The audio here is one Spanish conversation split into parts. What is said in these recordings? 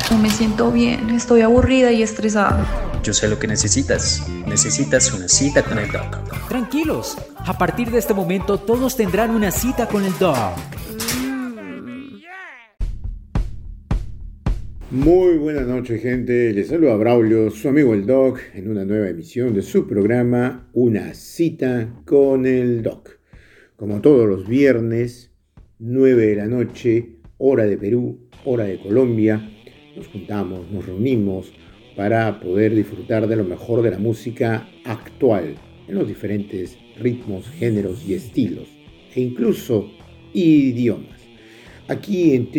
No me siento bien, estoy aburrida y estresada. Yo sé lo que necesitas. Necesitas una cita con el doc. Tranquilos, a partir de este momento todos tendrán una cita con el doc. Muy buenas noches, gente. Les saluda Braulio, su amigo el Doc, en una nueva emisión de su programa Una cita con el Doc. Como todos los viernes, 9 de la noche, hora de Perú, hora de Colombia, nos juntamos, nos reunimos para poder disfrutar de lo mejor de la música actual en los diferentes ritmos, géneros y estilos, e incluso idiomas. Aquí en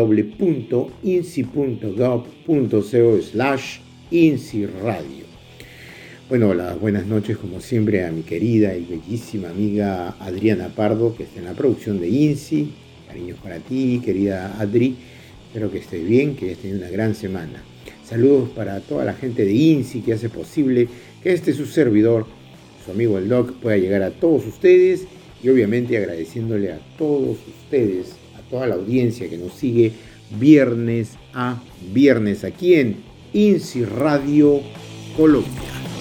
www.inci.gov.co/INCIRadio. Bueno, las buenas noches como siempre a mi querida y bellísima amiga Adriana Pardo, que está en la producción de INCI. Cariños para ti, querida Adri. Espero que estés bien, que hayas tenido una gran semana. Saludos para toda la gente de INCI que hace posible que su servidor, su amigo el Doc, pueda llegar a todos ustedes, y obviamente agradeciéndole a todos ustedes, toda la audiencia que nos sigue viernes a viernes aquí en INCI Radio Colombia.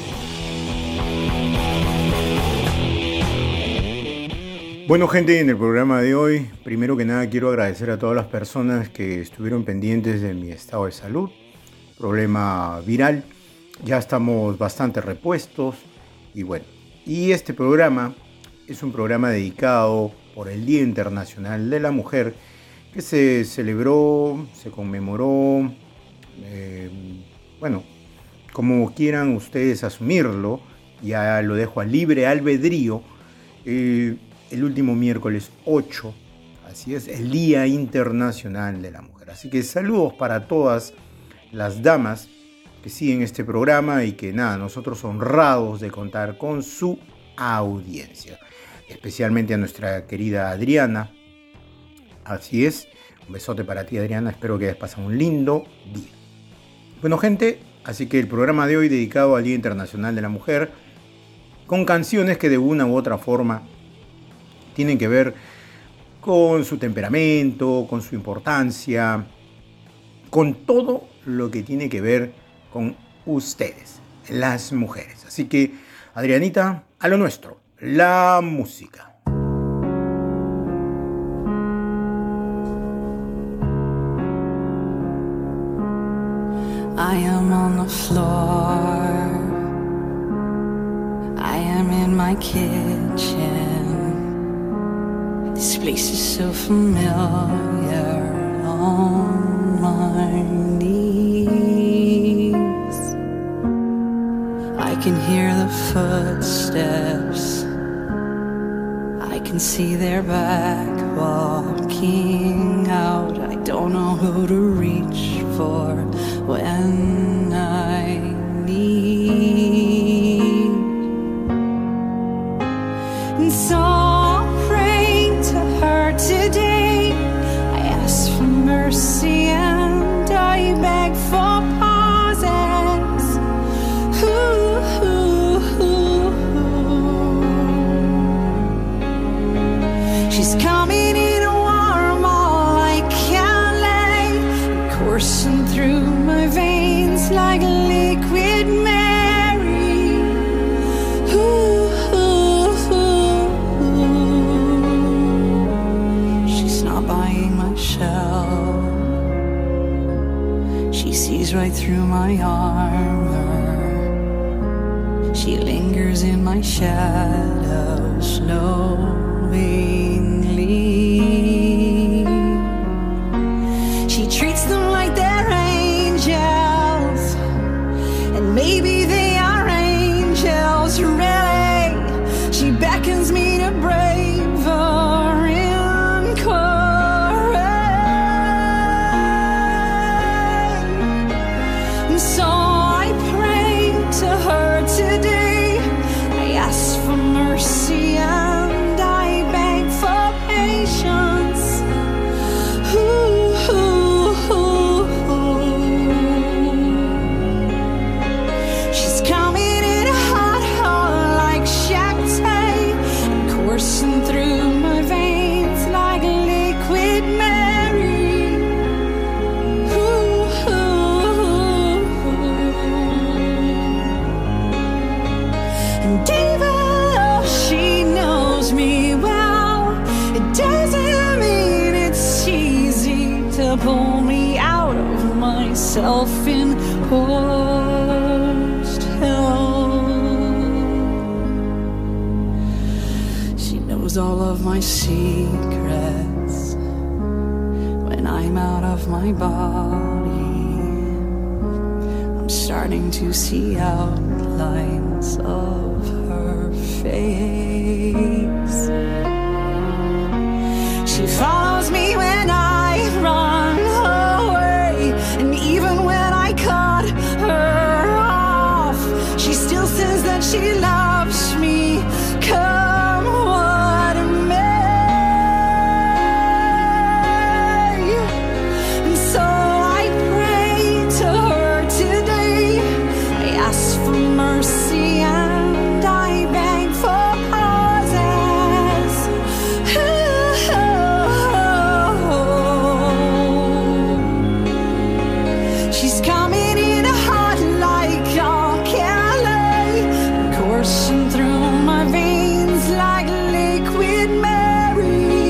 Bueno, gente, en el programa de hoy, primero que nada quiero agradecer a todas las personas que estuvieron pendientes de mi estado de salud, problema viral. Ya estamos bastante repuestos y bueno, y este programa es un programa dedicado por el Día Internacional de la Mujer, que se celebró, se conmemoró, bueno, como quieran ustedes asumirlo, ya lo dejo a libre albedrío, el último miércoles 8, así es, el Día Internacional de la Mujer. Así que saludos para todas las damas que siguen este programa y que nada, nosotros honrados de contar con su audiencia. Especialmente a nuestra querida Adriana. Así es, un besote para ti, Adriana, espero que hayas pasado un lindo día. Bueno, gente, así que el programa de hoy dedicado al Día Internacional de la Mujer, con canciones que de una u otra forma tienen que ver con su temperamento, con su importancia, con todo lo que tiene que ver con ustedes, las mujeres. Así que, Adrianita, a lo nuestro. La música. I am on the floor. I am in my kitchen. This place is so familiar. On my knees, I can hear the footsteps. I can see their back walking out. I don't know who to reach for when I need. And so I'll pray to her today. I ask for mercy and I beg for pauses. She's coming in a warm all I can't lay, coursing through my veins like liquid Mary. She's not buying my shell. She sees right through my armor. She lingers in my shadow slowly. She treats them like they're angels, and maybe they are angels, really. She beckons me to brave her in chorus. And so I pray to her today. I ask for mercy and I beg to pull me out of my self-imposed hell. She knows all of my secrets when I'm out of my body. I'm starting to see outlines of her face. She follows me when I run away, and even when I cut her off, she still says that she loves me, come what may. And so I pray to her today. I ask for mercy and I beg for pauses. She's coming in hot like R. Kelly, coursing through my veins like liquid Mary.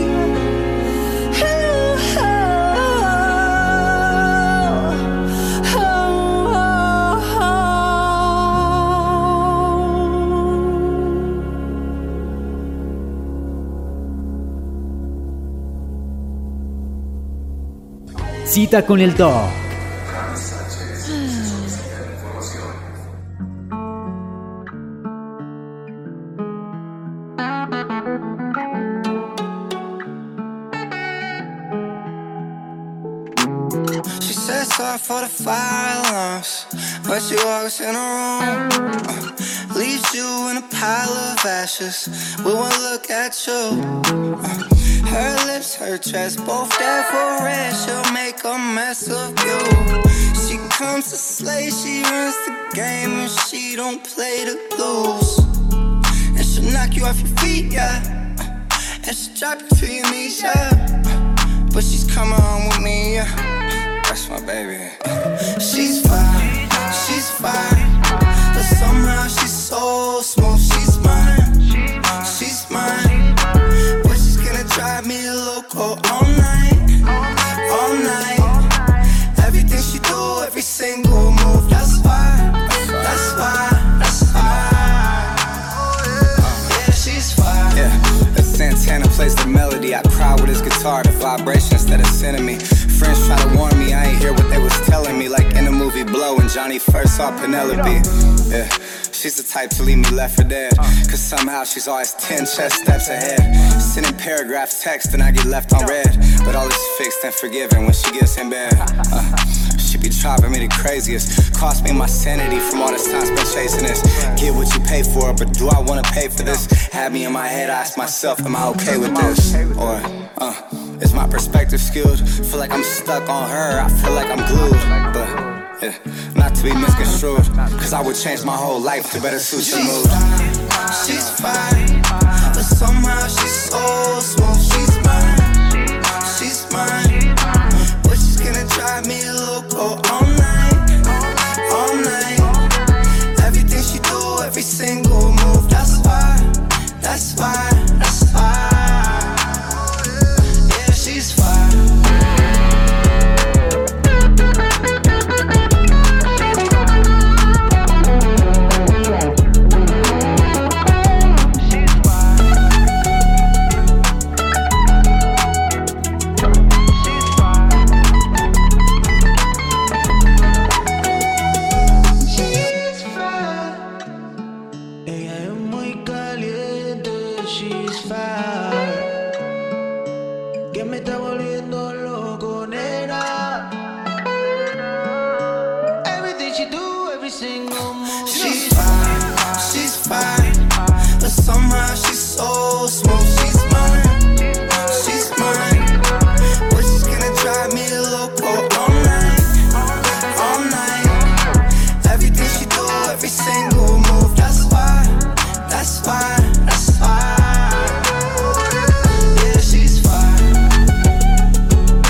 Cita con el Doc. She says sorry for the fire alarms, but she walks in a room, leaves you in a pile of ashes with one look at you. Her lips, her dress, both there for rest. She'll make a mess of you. She comes to slay, she runs the game, and she don't play to lose. And she'll knock you off your feet, yeah, and she'll drop you to your knees, yeah. But she's coming home with me, yeah. That's my baby. She's fine, but somehow she's so smooth. She's mine, but she's gonna drive me loco all night. Everything she do, every single move. That's why. Yeah, she's fine. Yeah, as Santana plays the melody, I cry with his guitar, the vibration instead of sending me. Friends try to warn me, I ain't hear what they was telling me. Like in the movie Blow, when Johnny first saw Penelope. Yeah, she's the type to leave me left for dead, cause somehow she's always 10 chess steps ahead. Sending paragraphs, text, and I get left on red. But all is fixed and forgiven when she gets in bed. She be driving me the craziest, cost me my sanity from all this time spent chasing this. Get what you pay for, but do I wanna pay for this? Had me in my head, I ask myself, am I okay with this? Or, is my perspective skewed? Feel like I'm stuck on her, I feel like I'm glued. But, yeah, not to be misconstrued, cause I would change my whole life to better suit your mood. She's fine, but somehow she's so smooth. She's mine, but she's gonna drive me loco all night. Everything she do, every single move. That's why. Yeah, she's fine. She's fine, but somehow she's so smooth. She's mine, but she's gonna drive me loco all night. Everything she do, every single move. That's why. Yeah, she's fine.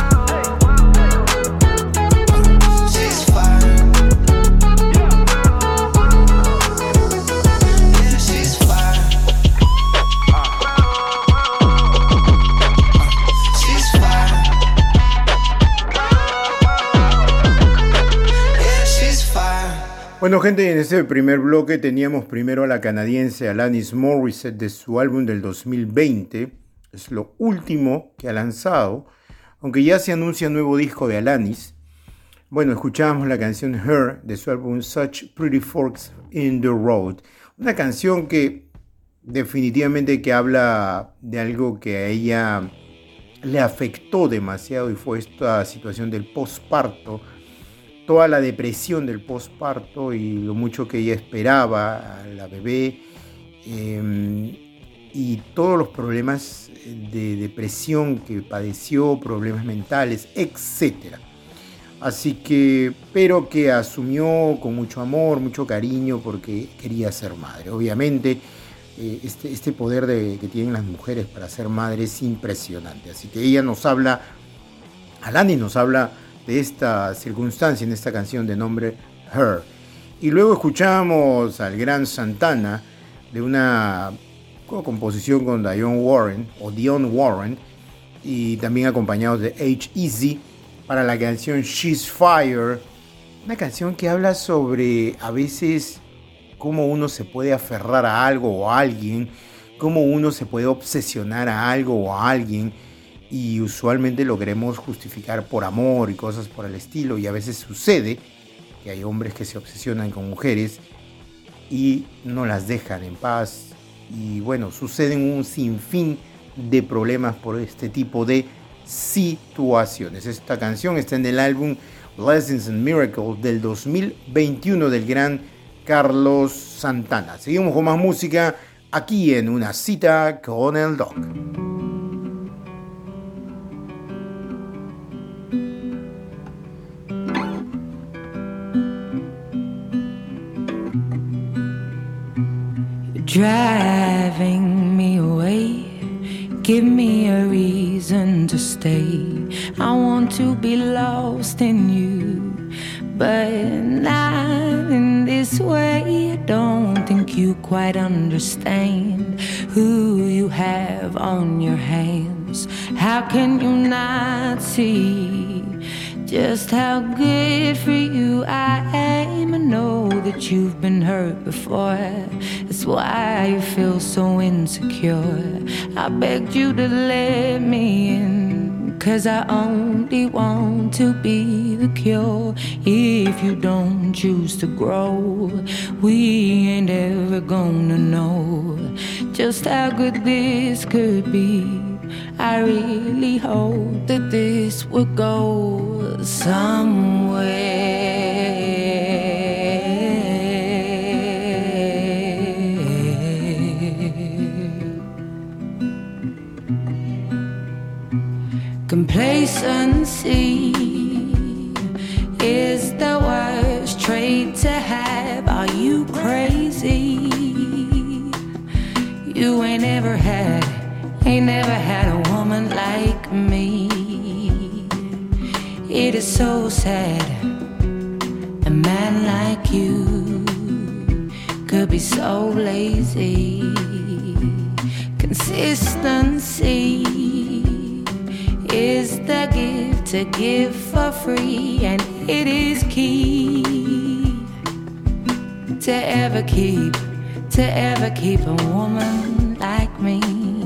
Bueno, gente, en este primer bloque teníamos primero a la canadiense Alanis Morissette de su álbum del 2020. Es lo último que ha lanzado, aunque ya se anuncia nuevo disco de Alanis. Bueno, escuchábamos la canción Her de su álbum Such Pretty Forks in the Road. Una canción que definitivamente que habla de algo que a ella le afectó demasiado y fue esta situación del posparto, toda la depresión del posparto y lo mucho que ella esperaba a la bebé y todos los problemas de depresión que padeció, problemas mentales, etc. Así que, pero que asumió con mucho amor, mucho cariño porque quería ser madre. Obviamente, este poder que tienen las mujeres para ser madres es impresionante. Así que ella nos habla, Alanis nos habla de esta circunstancia en esta canción de nombre Her. Y luego escuchamos al gran Santana de una composición con Dionne Warren y también acompañados de H-Eazy para la canción She's Fire, una canción que habla sobre a veces cómo uno se puede aferrar a algo o a alguien, cómo uno se puede obsesionar a algo o a alguien y usualmente lo queremos justificar por amor y cosas por el estilo, y a veces sucede que hay hombres que se obsesionan con mujeres y no las dejan en paz, y bueno, suceden un sinfín de problemas por este tipo de situaciones. Esta canción está en el álbum Blessings and Miracles del 2021 del gran Carlos Santana. Seguimos con más música aquí en Una Cita con el Doc. Driving me away, give me a reason to stay. I want to be lost in you, but not in this way. I don't think you quite understand who you have on your hands. How can you not see just how good for you I am? I know that you've been hurt before. That's why you feel so insecure. I begged you to let me in, 'cause I only want to be the cure. If you don't choose to grow, we ain't ever gonna know just how good this could be. I really hope that this will go somewhere. Complacency is the worst trait to have. Are you crazy? You ain't never had a woman like me. It is so sad a man like you could be so lazy. Consistency is the gift to give for free, and it is key to ever keep a woman like me.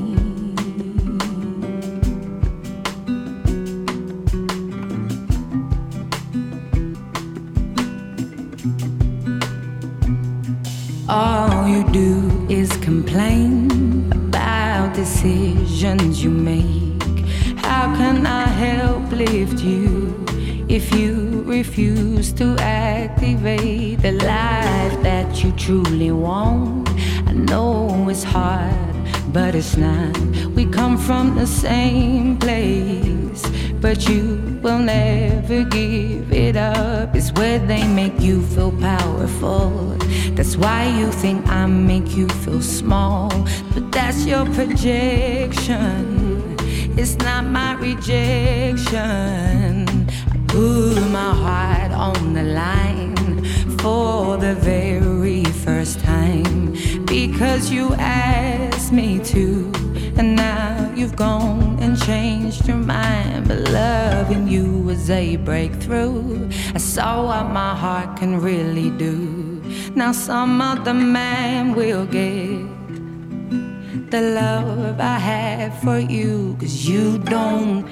All you do is complain about decisions you make. How can I help lift you if you refuse to activate the life that you truly want? I know it's hard, but it's not. We come from the same place, but you will never give it up. It's where they make you feel powerful. That's why you think I make you feel small, but that's your projection. It's not my rejection. I put my heart on the line for the very first time, because you asked me to, and now you've gone and changed your mind. But loving you was a breakthrough. I saw what my heart can really do. Now some other man will get the love I have for you, 'cause you don't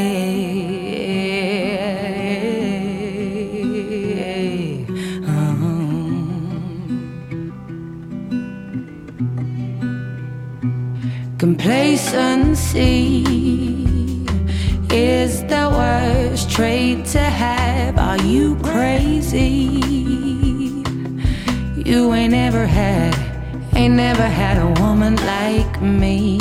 care. Complacency is the worst trait to have. Are you crazy? You ain't never had a woman like me.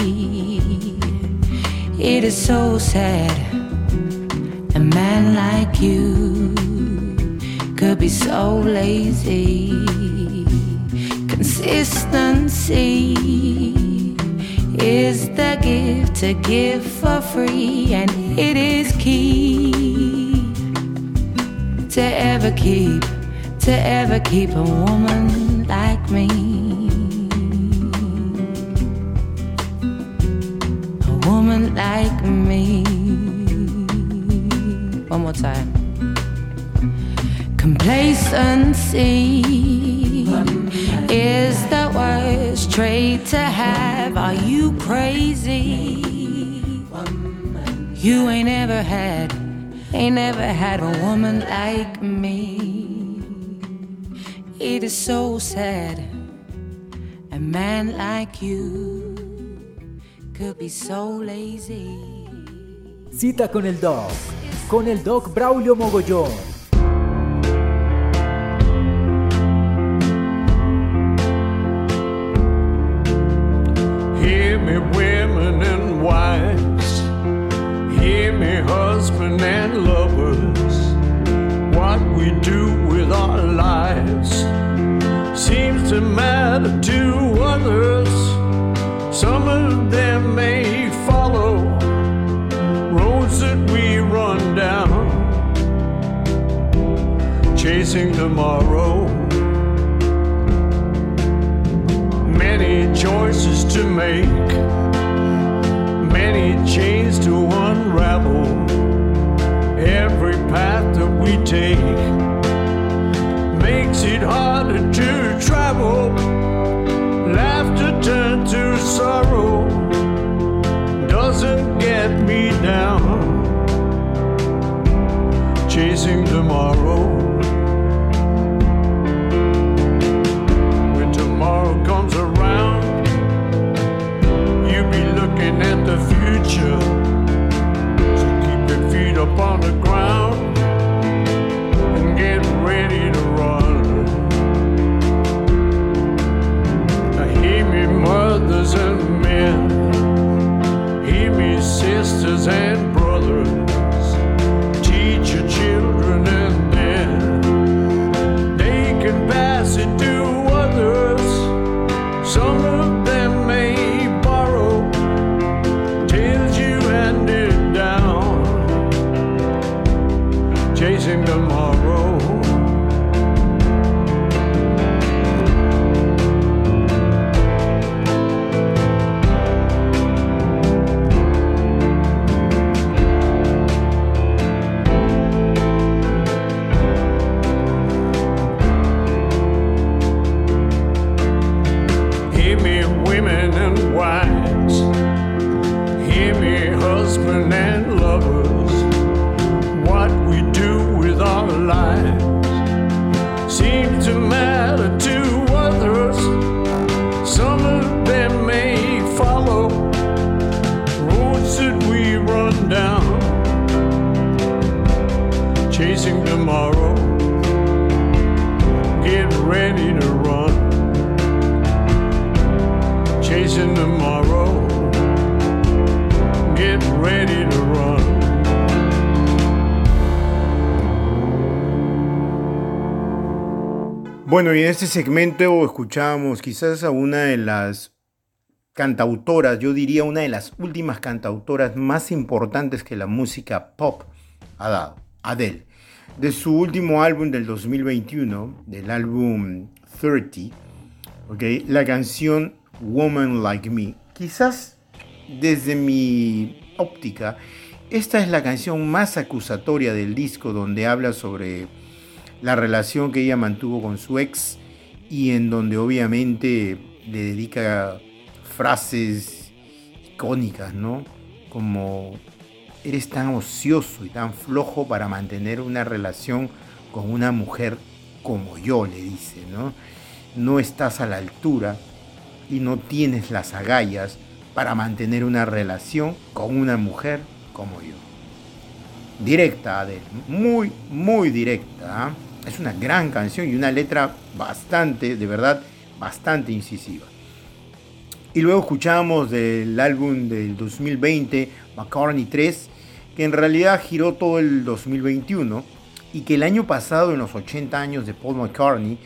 It is so sad, a man like you could be so lazy. Consistency is the gift to give for free, and it is key to ever keep a woman like me. A woman like me. One more time. Complacency is the worst trait to have. Are you crazy? You ain't never had a woman like me. It is so sad, a man like you could be so lazy. Cita con el Doc Braulio Mogollón. Hear me, women and wives. Hear me, husband and lovers. What we do with our lives seems to matter to others. Some of them may follow roads that we run down, chasing tomorrow. Many choices to make, many chains to unravel. Every path that we take makes it harder to travel. Laughter turned to sorrow doesn't get me down, chasing tomorrow. When tomorrow comes around, you'll be looking at the future. So keep your feet up on the ground and get ready to run. Now hear me, mothers and men. Hear me, sisters and brothers. Teach your children and then they can pass it to others. Some of them may borrow tales you handed down, chasing tomorrow. Hear me, women and wives. Hear me, husband and lovers. What we do with our lives seems to matter to others. Some of them may follow roads that we run down, chasing tomorrow. Get ready to run, chasing tomorrow. Get ready to run. Bueno, y en este segmento escuchábamos quizás a una de las cantautoras, yo diría una de las últimas cantautoras más importantes que la música pop ha dado, Adele. De su último álbum del 2021, del álbum 30, ¿okay? La canción Woman Like Me. Quizás desde mi óptica, esta es la canción más acusatoria del disco, donde habla sobre la relación que ella mantuvo con su ex y en donde obviamente le dedica frases icónicas, ¿no? Como: eres tan ocioso y tan flojo para mantener una relación con una mujer como yo, le dice, ¿no? No estás a la altura y no tienes las agallas para mantener una relación con una mujer como yo. Directa, Adele, muy, muy directa, ¿eh? Es una gran canción y una letra bastante, de verdad, bastante incisiva. Y luego escuchamos del álbum del 2020, McCartney 3, que en realidad giró todo el 2021 y que el año pasado, en los 80 años de Paul McCartney,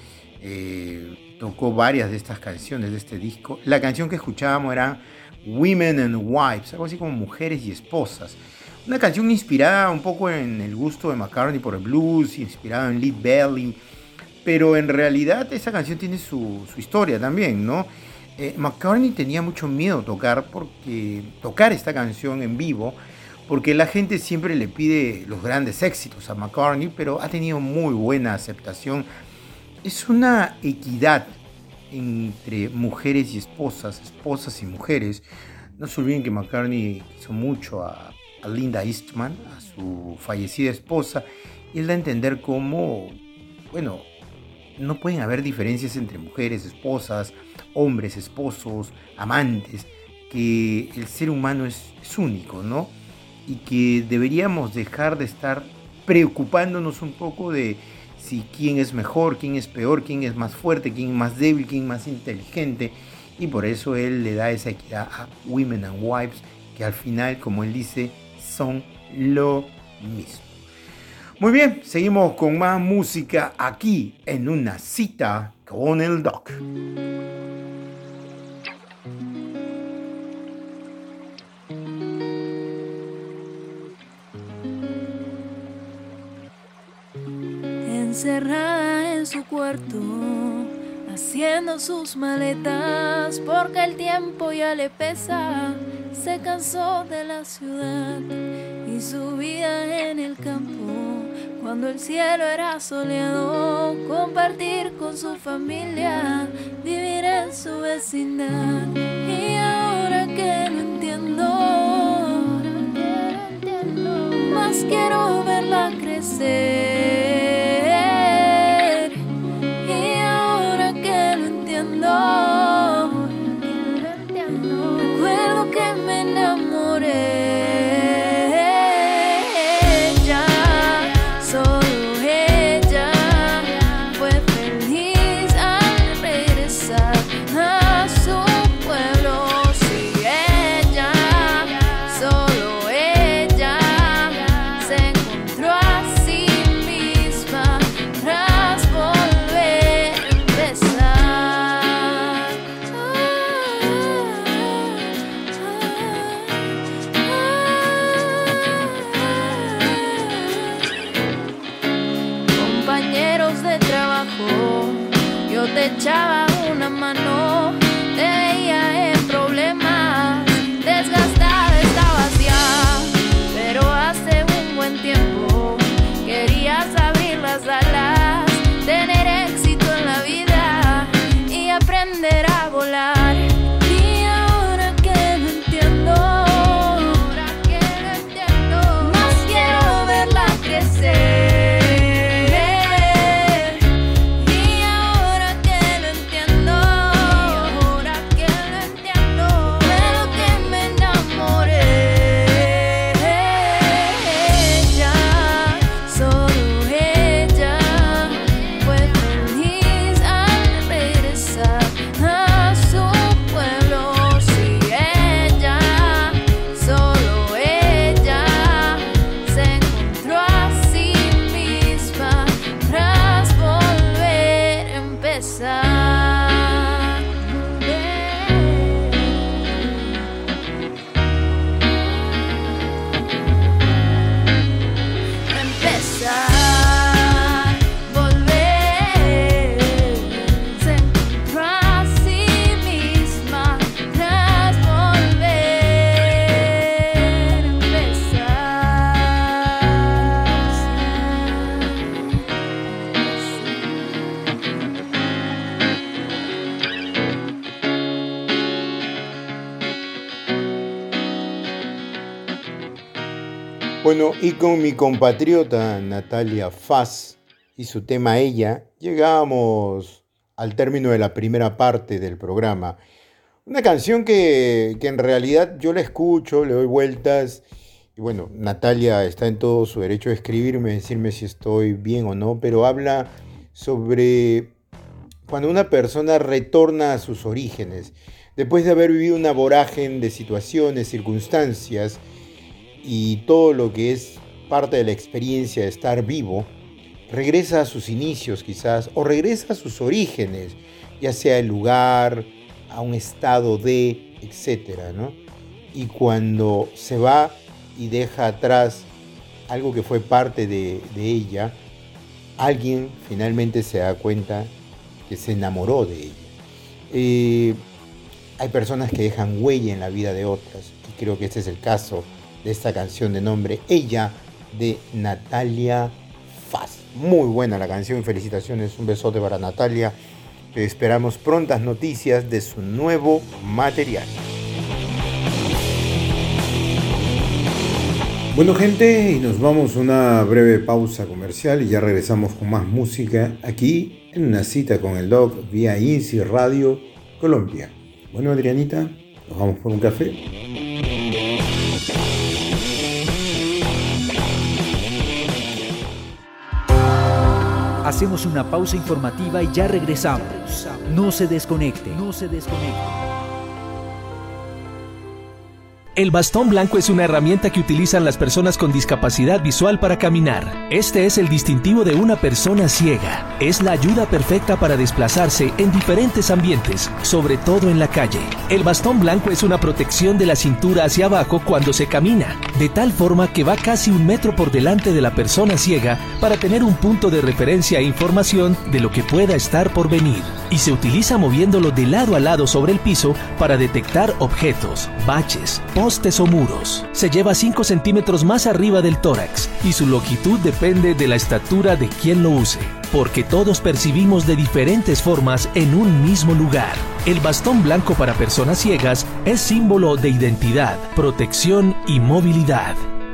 tocó varias de estas canciones de este disco. La canción que escuchábamos era Women and Wives, algo así como mujeres y esposas. Una canción inspirada un poco en el gusto de McCartney por el blues, inspirada en Lead Belly, pero en realidad esa canción tiene su historia también, ¿no? McCartney tenía mucho miedo tocar esta canción en vivo, porque la gente siempre le pide los grandes éxitos a McCartney, pero ha tenido muy buena aceptación. Es una equidad entre mujeres y esposas y mujeres. No se olviden que McCartney hizo mucho a Linda Eastman, a su fallecida esposa, y él da a entender cómo, bueno, no pueden haber diferencias entre mujeres, esposas, hombres, esposos, amantes, que el ser humano es único, ¿no? Y que deberíamos dejar de estar preocupándonos un poco de si quién es mejor, quién es peor, quién es más fuerte, quién es más débil, quién es más inteligente. Y por eso él le da esa equidad a Women and Wives, que al final, como él dice, son lo mismo. Muy bien, seguimos con más música aquí en Una Cita con el Doc. Encerrada en su cuarto, haciendo sus maletas, porque el tiempo ya le pesa. Se cansó de la ciudad y su vida en el campo, cuando el cielo era soleado. Compartir con su familia, vivir en su vecindad. Y ahora que lo entiendo, más quiero verla crecer. Y ahora que lo entiendo, recuerdo que me enamoré. Echaba una mano, te veía en problemas, desgastada estabas ya, pero hace un buen tiempo querías abrir las alas, tener éxito en la vida y aprender a volar. Y ahora que lo entiendo, más quiero verla crecer. Ella, solo ella, Bueno, y con mi compatriota Natalia Faz y su tema Ella, llegamos al término de la primera parte del programa. Una canción que en realidad yo la escucho, le doy vueltas, y bueno, Natalia está en todo su derecho de escribirme, decirme si estoy bien o no, pero habla sobre cuando una persona retorna a sus orígenes, después de haber vivido una vorágine de situaciones, circunstancias, y todo lo que es parte de la experiencia de estar vivo, regresa a sus inicios quizás, o regresa a sus orígenes, ya sea el lugar, a un estado de, etcétera, ¿no? Y cuando se va y deja atrás algo que fue parte de ella, alguien finalmente se da cuenta que se enamoró de ella. Hay personas que dejan huella en la vida de otras, y creo que este es el caso de esta canción de nombre Ella, de Natalia Faz. Muy buena la canción, felicitaciones, un besote para Natalia. Esperamos prontas noticias de su nuevo material. Bueno, gente, y nos vamos a una breve pausa comercial y ya regresamos con más música aquí en Una Cita con el Doc vía INSI Radio Colombia. Bueno, Adrianita, nos vamos por un café. Hacemos una pausa informativa y ya regresamos. No se desconecte. El bastón blanco es una herramienta que utilizan las personas con discapacidad visual para caminar. Este es el distintivo de una persona ciega. Es la ayuda perfecta para desplazarse en diferentes ambientes, sobre todo en la calle. El bastón blanco es una protección de la cintura hacia abajo cuando se camina, de tal forma que va casi 1 metro por delante de la persona ciega para tener un punto de referencia e información de lo que pueda estar por venir. Y se utiliza moviéndolo de lado a lado sobre el piso para detectar objetos, baches, postes o muros. Se lleva 5 centímetros más arriba del tórax y su longitud depende de la estatura de quien lo use, porque todos percibimos de diferentes formas en un mismo lugar. El bastón blanco para personas ciegas es símbolo de identidad, protección y movilidad.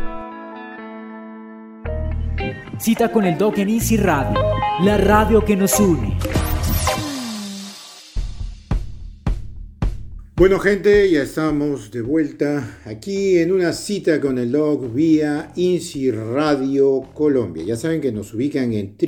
Cita con el Doc en INSI Radio, la radio que nos une. Bueno, gente, ya estamos de vuelta aquí en Una Cita con el Doc vía INSI Radio Colombia. Ya saben que nos ubican en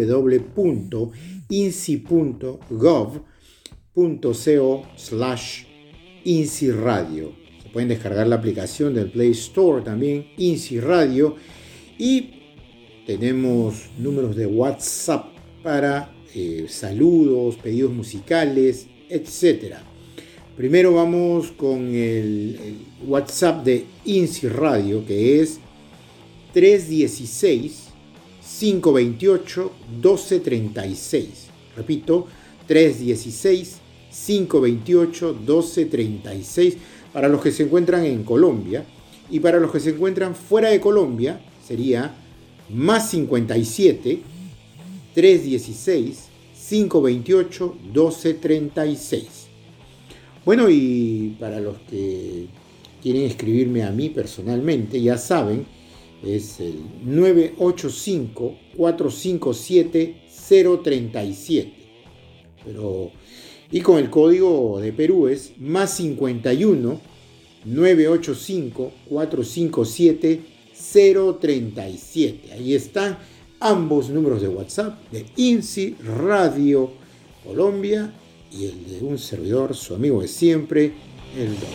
www.insi.gov.co/INSI Radio. Se pueden descargar la aplicación del Play Store también, INSI Radio. Y tenemos números de WhatsApp para saludos, pedidos musicales, etc. Primero vamos con el WhatsApp de INSI Radio, que es 316-528-1236. Repito, 316-528-1236 para los que se encuentran en Colombia. Y para los que se encuentran fuera de Colombia sería más 57 316 528 1236. Bueno, y para los que quieren escribirme a mí personalmente, ya saben, es el 985-457-037. Y con el código de Perú es más 51 985-457-037. Ahí están ambos números de WhatsApp de INSI Radio Colombia y el de un servidor, su amigo de siempre, el Doc.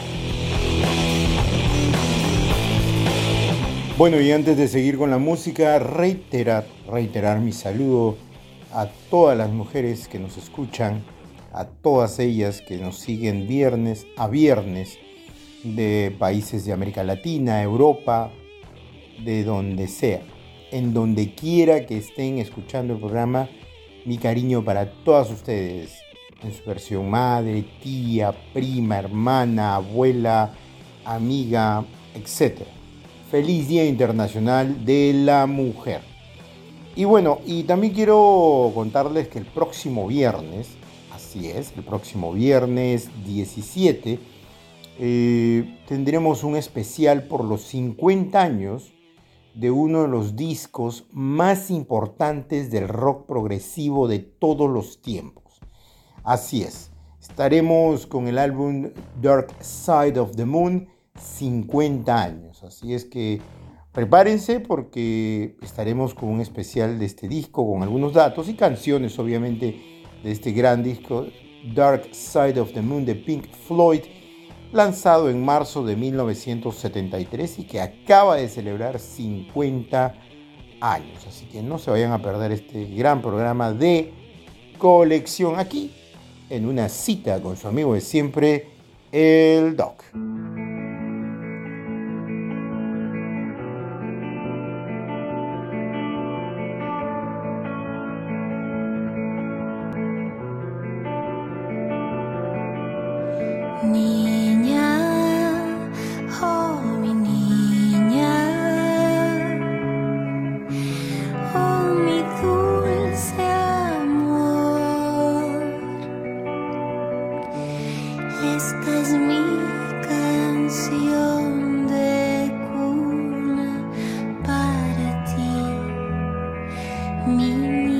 Bueno, y antes de seguir con la música, reiterar mi saludo a todas las mujeres que nos escuchan, a todas ellas que nos siguen viernes a viernes, de países de América Latina, Europa, de donde sea, en donde quiera que estén escuchando el programa, mi cariño para todas ustedes, en su versión madre, tía, prima, hermana, abuela, amiga, etc. Feliz Día Internacional de la Mujer. Y bueno, y también quiero contarles que el próximo viernes, así es, el próximo viernes 17, tendremos un especial por los 50 años de uno de los discos más importantes del rock progresivo de todos los tiempos. Así es, estaremos con el álbum Dark Side of the Moon, 50 años. Así es que prepárense porque estaremos con un especial de este disco, con algunos datos y canciones, obviamente, de este gran disco Dark Side of the Moon de Pink Floyd, lanzado en marzo de 1973 y que acaba de celebrar 50 años. Así que no se vayan a perder este gran programa de colección aquí, en una cita con su amigo de siempre, el Doc. Niña, oh mi niña, oh mi dulce amor, esta es mi canción de cuna para ti, mi niña.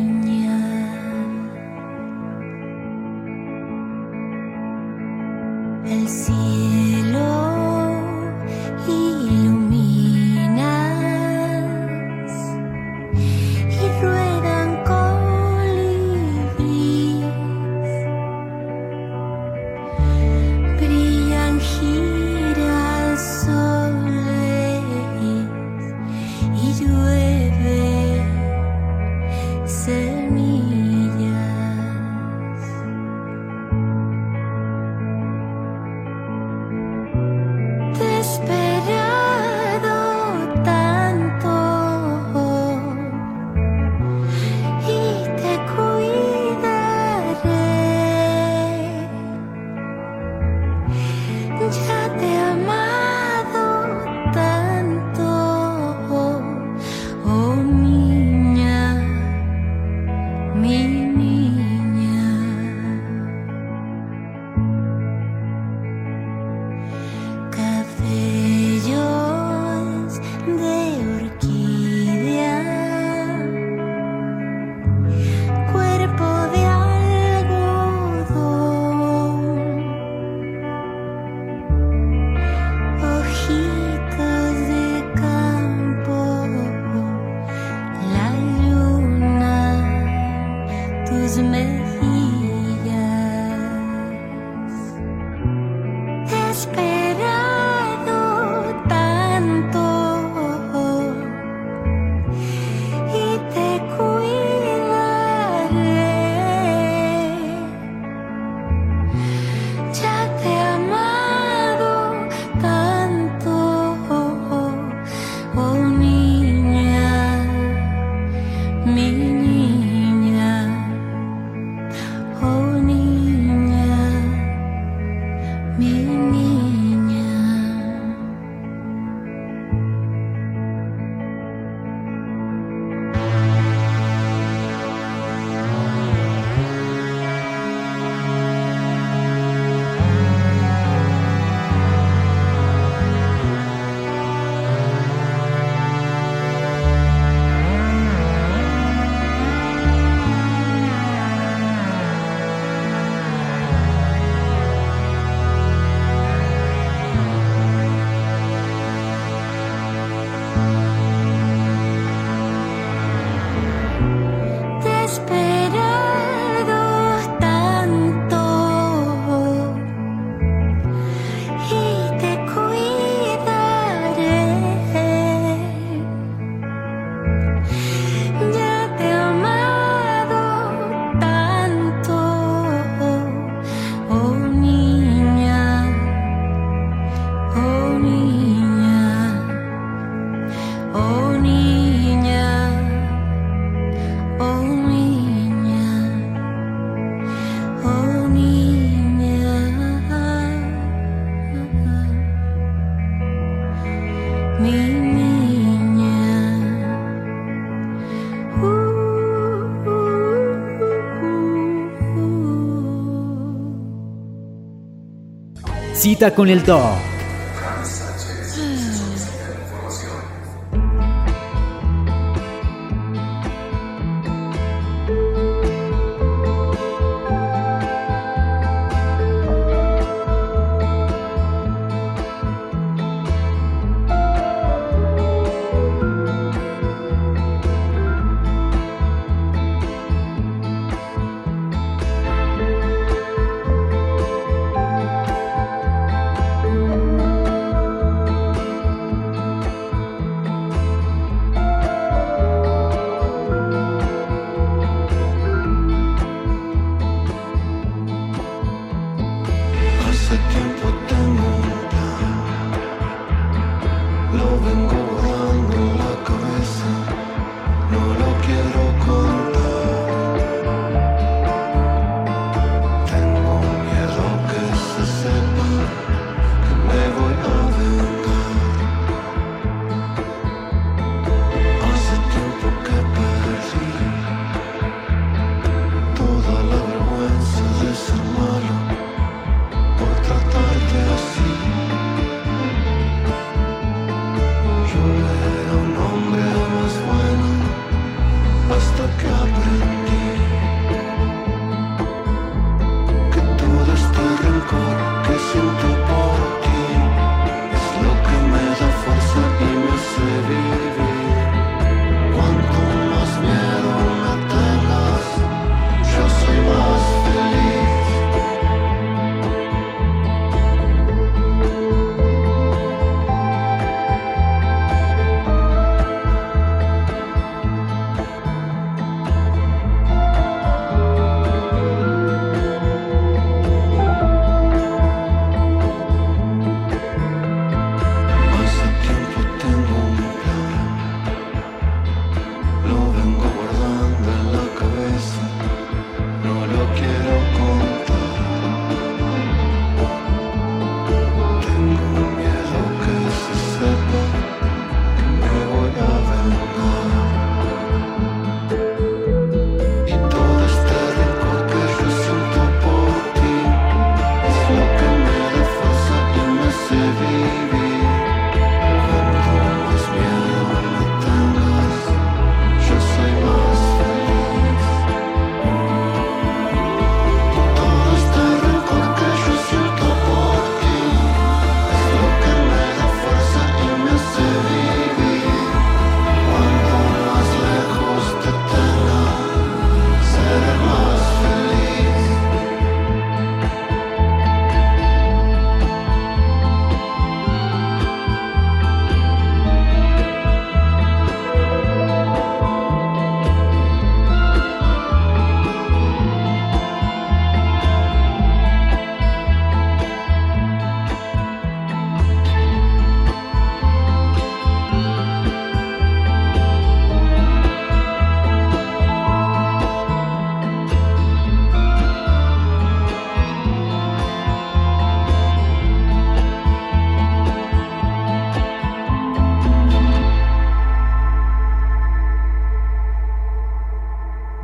El cielo iluminas y ruedan colibríes, brillan girasoles y llueve semillas. Esperado tanto y te cuidaré, ya te he amado tanto, oh niña, mi niña. Cabellos de orquídea, cuerpo de algodón, ojitos de campo, la luna, tus mejillas. Esperado tanto y te cuidaré, ya te he amado tanto, oh niña, mi niña, oh niña, mi niña. Te he esperado tanto y te cuidaré, ya te he amado tanto, oh niña, oh niña, oh niña. Oh niña, oh niña, mi niña. Cita con el Doc.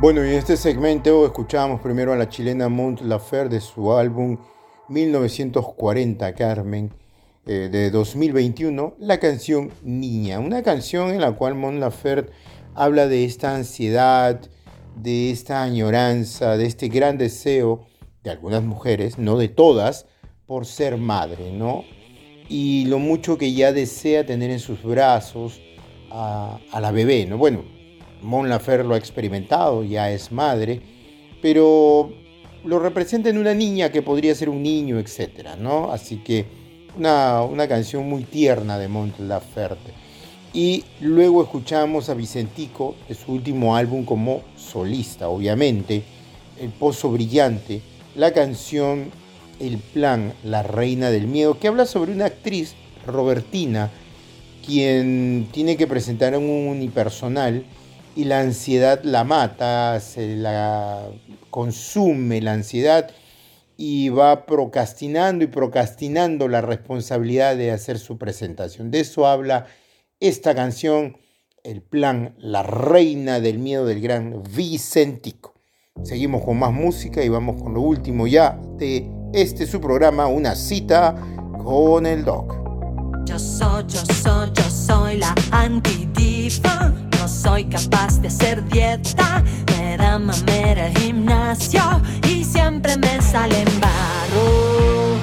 Bueno, y en este segmento escuchábamos primero a la chilena Mon Laferte de su álbum 1940, Carmen, de 2021, la canción Niña, una canción en la cual Mon Laferte habla de esta ansiedad, de esta añoranza, de este gran deseo de algunas mujeres, no de todas, por ser madre, ¿no? Y lo mucho que ya desea tener en sus brazos a la bebé, ¿no? Bueno, Mon Laferte lo ha experimentado, ya es madre, pero lo representa en una niña que podría ser un niño, etcétera, ¿no? Así que una canción muy tierna de Mon Laferte. Y luego escuchamos a Vicentico de su último álbum como solista, obviamente, El Pozo Brillante, la canción El Plan, la Reina del Miedo, que habla sobre una actriz, Robertina, quien tiene que presentar un unipersonal y la ansiedad la mata, se la consume la ansiedad y va procrastinando la responsabilidad de hacer su presentación. De eso habla esta canción, El Plan, la Reina del Miedo del gran Vicentico. Seguimos con más música y vamos con lo último ya de su programa, Una Cita con el Doc. Yo soy la antidiva. No soy capaz de hacer dieta, me da mamera el gimnasio y siempre me salen barros.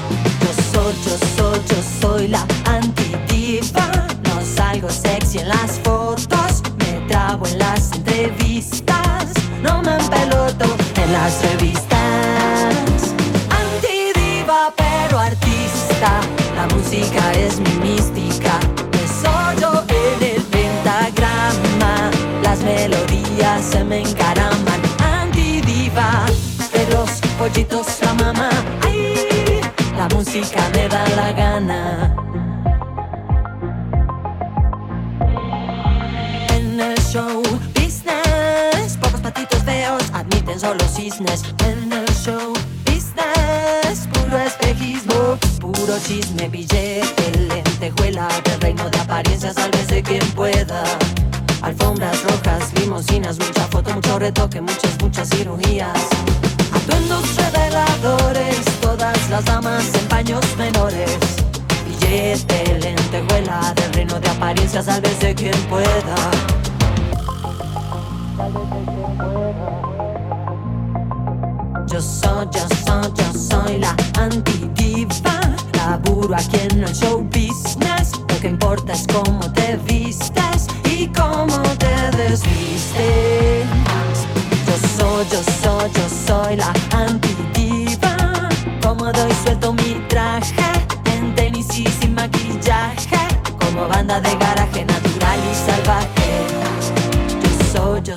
Yo soy la antidiva. No salgo sexy en las fotos, me trabo en las entrevistas, no me empeloto en las revistas. Antidiva pero artista, la música es mi mística. Me sollo en el pentagrama, las melodías se me encaraman. Antidiva, de los pollitos la mamá. Ay, la música me da la gana. En el show business, pocos patitos feos admiten solo cisnes. En el show business, puro espejismo, puro chisme, billete, lentejuela, del reino de apariencias, sálvese quien pueda. Alfombras rojas, limusinas, mucha foto, mucho retoque, muchas cirugías. Atuendos reveladores, todas las damas en paños menores. Billete, lentejuela, del reino de apariencias, sálvese quien pueda. Yo soy la antidiva. Laburo aquí en el show business. Lo que importa es cómo te vistes y cómo te desvistes. Yo soy la antidiva. Cómodo y suelto mi traje, en tenis y sin maquillaje, como banda de garaje, natural y salvaje. Yo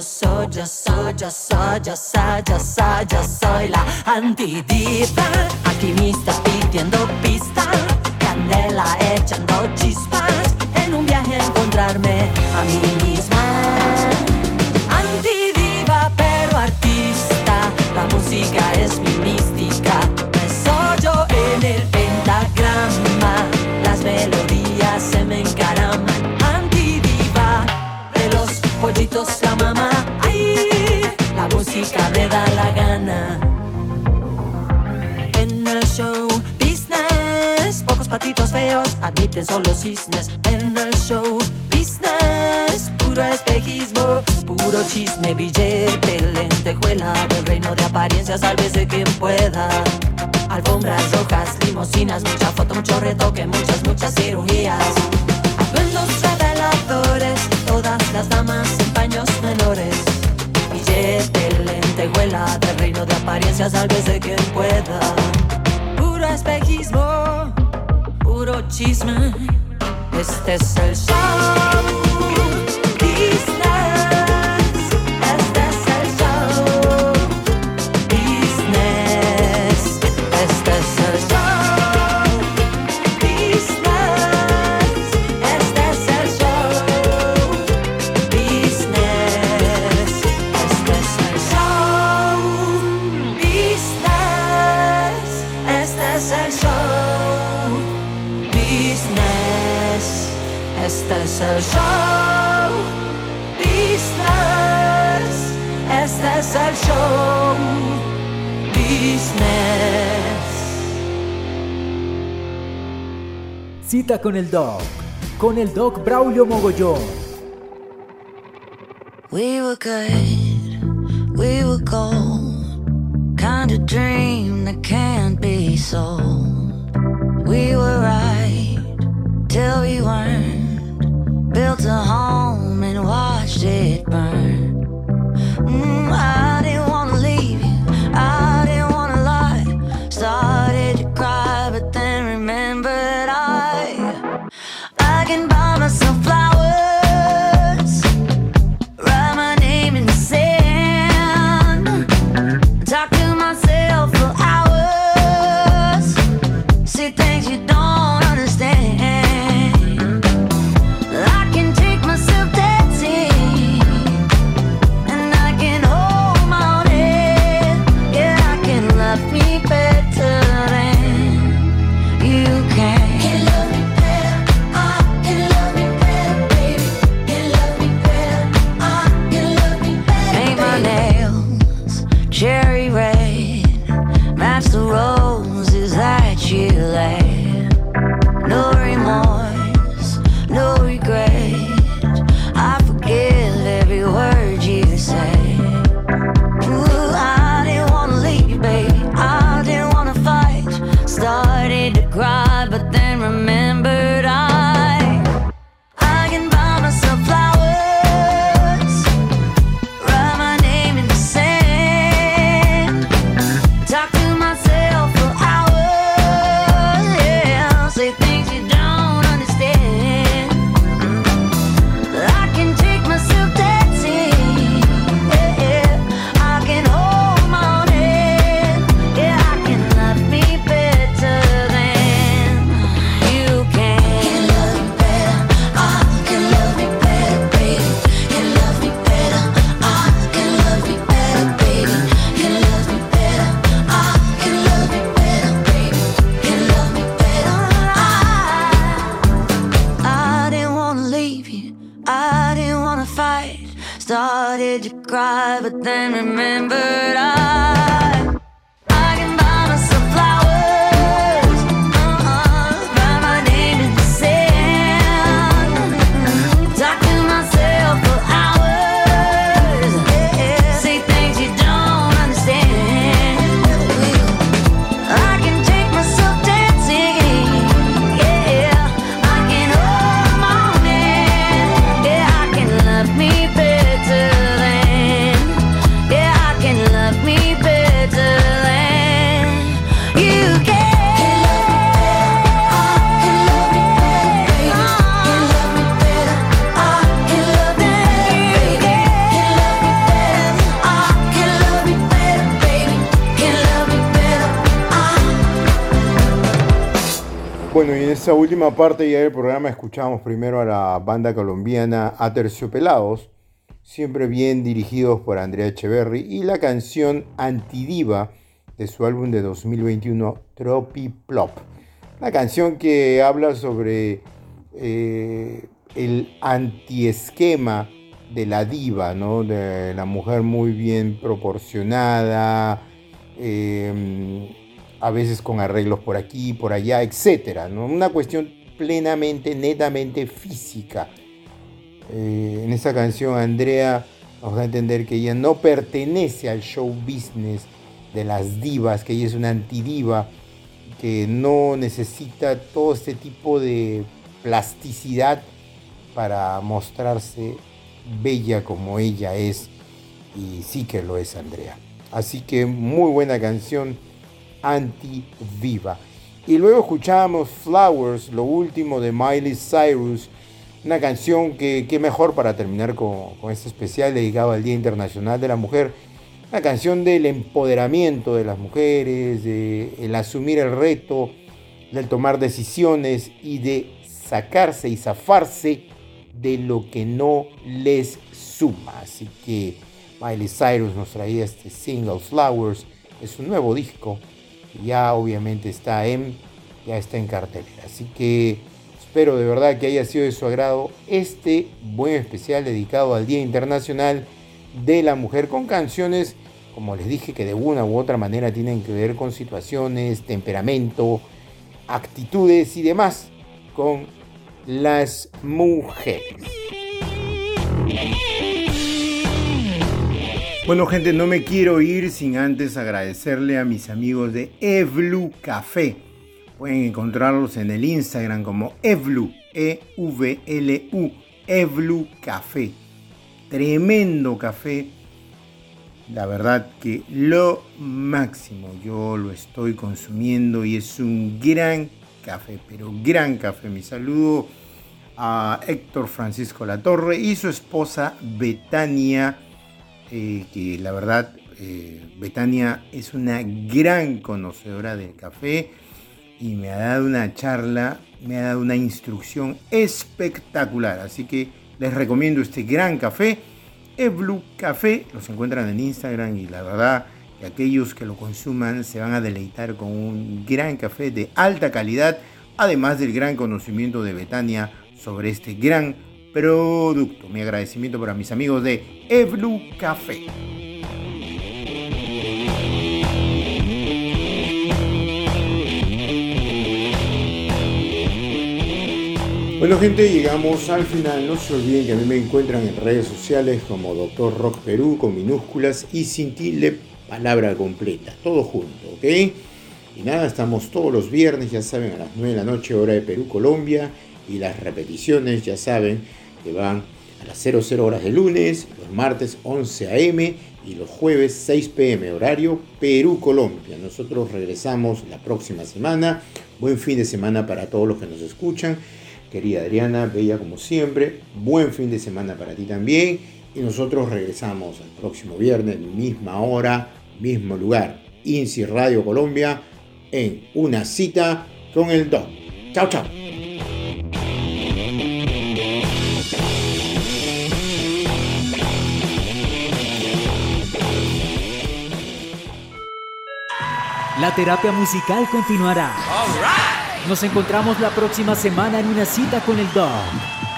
soy la antidiva. Alquimista pidiendo pista, candela echando chispas, en un viaje a encontrarme a mí misma. Antidiva pero artista, la música es mi mística. Me sollo en el pentagrama, las melodías se me encaraman. Antidiva, de los pollitos la mamá. Ay, la música me da la gana. En el show business, pocos patitos feos admiten solo cisnes. En el show business, puro espejismo, puro chisme, billete, lentejuela, del reino de apariencias, sálvese quien pueda. Alfombras rojas, limusinas, mucha foto, mucho retoque, muchas cirugías. Atuendos reveladores, todas las damas en paños menores. Billete, lentejuela, del reino de apariencias, sálvese quien pueda. Puro espejismo, puro chisme, este es el show business. Este es el show business. Este es el show business. Este es el show business. Este es el show business. Este es el show business. Este es el show business. Este es el show business. Cita con el Doc Braulio Mogollón. We were good, we were gold, kind of dream that can't be sold. We were right till we weren't, built a home and watched it burn. I didn't wanna leave you, I didn't wanna lie. Started to cry, but then remembered I can buy myself flowers, write my name in the sand, talk to myself for hours, see things you don't understand. I can take myself dancing, and I can hold my own head. Yeah, I can love me better than you can. Can love me better, I can love me better, baby. Can love me better, I can love me better. Paint my nails cherry red, match the roses that you laid. No remorse, no regret, I forgive every word you say. Ooh, I didn't wanna leave you, baby, I didn't wanna fight. Started to cry, but then remembered I can buy myself flowers, write my name in the sand, talk to myself for hours, yeah, say things you don't understand. I can take myself dancing, yeah, I can hold my own head, yeah, I can love me better than you can. Can love me better, I can love me better, baby. Can love me better, I can love me better, baby. Can love me better, I can love me better, baby. Can love me better, I didn't wanna leave you, I didn't wanna fight. Started to cry, but then remembered I can buy myself flowers, write my name in the sand, talk to myself for hours, yeah, say things you don't understand. I can take myself dancing, yeah, I can hold my own hand, yeah, I can love me better than, yeah, I can love me better than you can. Can love me better, I can love me better, baby. Can love me better, I can love me better, baby. Can love me better, baby. Can love me better, Bueno, y en esta última parte ya del programa escuchamos primero a la banda colombiana Aterciopelados, siempre bien dirigidos por Andrea Echeverry, y la canción Antidiva de su álbum de 2021, Tropiplop. Una canción que habla sobre el antiesquema de la diva, ¿no? De la mujer muy bien proporcionada, a veces con arreglos por aquí, por allá, etc., ¿no? Una cuestión plenamente, netamente física. En esta canción Andrea nos da a entender que ella no pertenece al show business de las divas, que ella es una antidiva, que no necesita todo este tipo de plasticidad para mostrarse bella como ella es, y sí que lo es Andrea. Así que muy buena canción, Antidiva. Y luego escuchamos Flowers, lo último de Miley Cyrus, una canción que mejor para terminar con este especial dedicado al Día Internacional de la Mujer. Una canción del empoderamiento de las mujeres, de el asumir el reto, del tomar decisiones y de sacarse y zafarse de lo que no les suma. Así que Miley Cyrus nos traía este single Flowers, es un nuevo disco que ya obviamente está en cartelera. Así que espero de verdad que haya sido de su agrado este buen especial dedicado al Día Internacional de la mujer, con canciones, como les dije, que de una u otra manera tienen que ver con situaciones, temperamento, actitudes y demás con las mujeres. Bueno, gente, no me quiero ir sin antes agradecerle a mis amigos de Evlu Café. Pueden encontrarlos en el Instagram como Evlu, E-V-L-U, Evlu Café. Tremendo café. La verdad que lo máximo. Yo lo estoy consumiendo y es un gran café, pero gran café. Mi saludo a Héctor Francisco Latorre y su esposa Betania, que la verdad Betania es una gran conocedora del café y me ha dado una charla, me ha dado una instrucción espectacular. Así que les recomiendo este gran café, Evlu Café. Los encuentran en Instagram y la verdad que aquellos que lo consuman se van a deleitar con un gran café de alta calidad, además del gran conocimiento de Betania sobre este gran producto. Mi agradecimiento para mis amigos de Evlu Café. Bueno, gente, llegamos al final. No se olviden que a mí me encuentran en redes sociales como Dr. Rock Perú con minúsculas y sin tilde, palabra completa, todo junto, ¿ok? Y nada, estamos todos los viernes, ya saben, a las 9 de la noche, hora de Perú, Colombia, y las repeticiones, ya saben, que van a las 00 horas de lunes, los martes 11 a.m. y los jueves 6 p.m. horario Perú, Colombia. Nosotros regresamos la próxima semana. Buen fin de semana para todos los que nos escuchan. Querida Adriana, bella como siempre, buen fin de semana para ti también. Y nosotros regresamos el próximo viernes, misma hora, mismo lugar. INSI Radio Colombia, en Una Cita con el Doc. Chao, chao. La terapia musical continuará. Nos encontramos la próxima semana en Una Cita con el Doc.